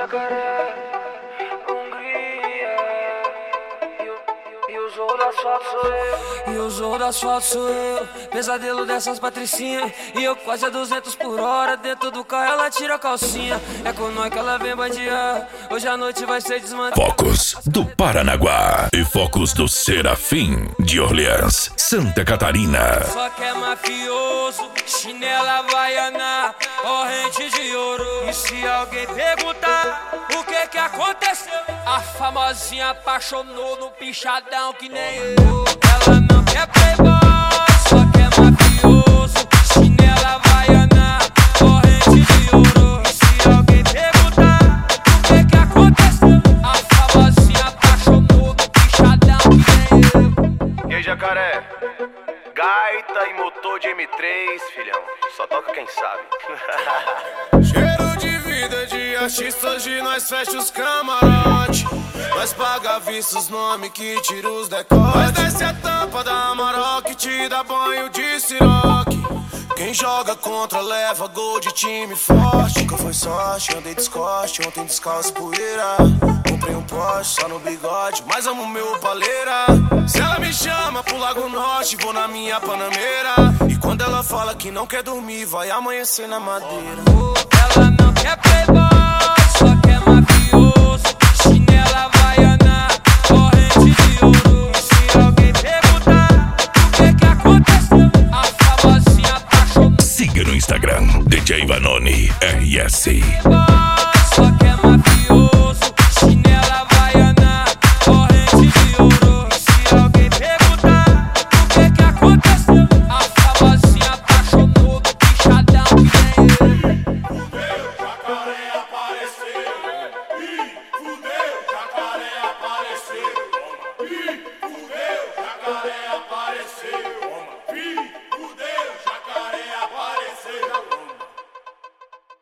Jacaré, Hungria. E o Zorro do Asfalto sou eu. E o Zorro do Asfalto sou eu. Pesadelo dessas patricinhas. E eu quase a 200 por hora. Dentro do carro ela tira a calcinha. É com nós que ela vem bandear. Hoje a noite vai ser desmantelada. Focos do Paranaguá e Focos do Serafim de Orleans, Santa Catarina. Só que é mafioso, chinela havaiana, corrente de ouro. E se alguém perguntar o que aconteceu, a famosinha apaixonou no pichadão que nem eu. Ela não quer playboy, só quer mafioso, chinela havaiana, corrente de ouro. E se alguém perguntar o que aconteceu, a famosinha apaixonou no pichadão que nem eu. E aí, Jacaré? Gaita e motor de M3, filhão. Só toca quem sabe. Cheiro de vida de artista, hoje nós fecha os camarote. Nós paga vista os nomes que tira os decotes. Nós desce a tampa da Amarok, te dá banho de siroque. Quem joga contra leva gol de time forte. Nunca foi sorte, andei descoste, ontem descalço poeira. Comprei um Porsche só no bigode, mas amo meu paleira. Se ela me chama pro Lago Norte, vou na minha Panameira. E quando ela fala que não quer dormir, vai amanhecer na madeira. Ela não quer playboy, só quer mafioso, chinela havaiana, corrente de ouro. E se alguém perguntar o que aconteceu, a famosinha apaixonou. Siga no Instagram, DJ Vanoni RS.